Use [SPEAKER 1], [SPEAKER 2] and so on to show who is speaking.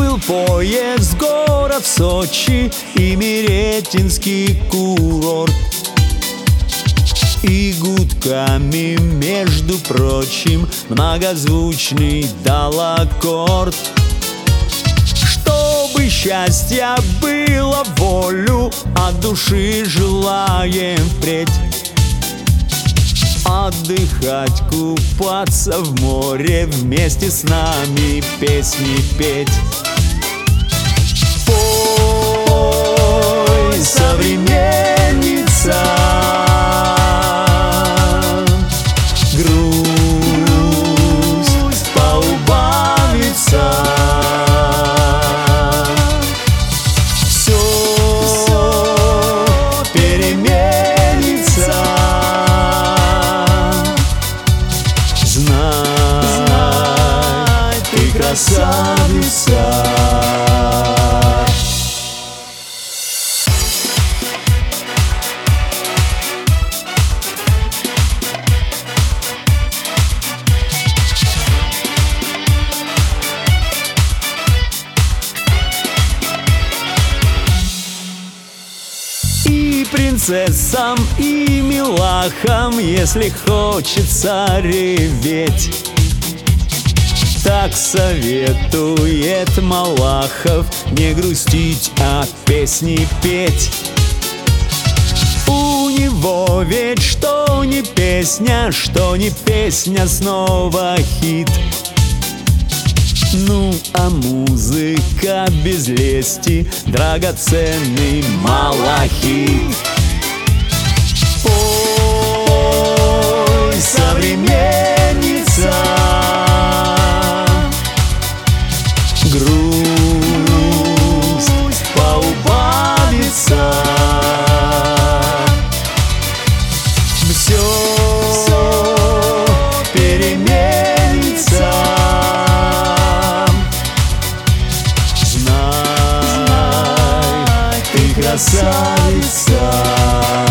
[SPEAKER 1] был поезд, город Сочи и Меретинский курорт. И гудками, между прочим, многозвучный дал аккорд. Чтобы счастья было волю, от души желаем впредь отдыхать, купаться в море, вместе с нами песни петь. Пой, современница, грусть поубавится. Все переменится. Знай, ты красавица. И принцессам, и милахам, если хочется реветь, так советует Малахов: не грустить, а песни петь. У него ведь что не песня, снова хит. Ну, а музыка без лести — драгоценный малахит. Пой, современница, грусть поубавится. Все переменится. Знай, ты красавица.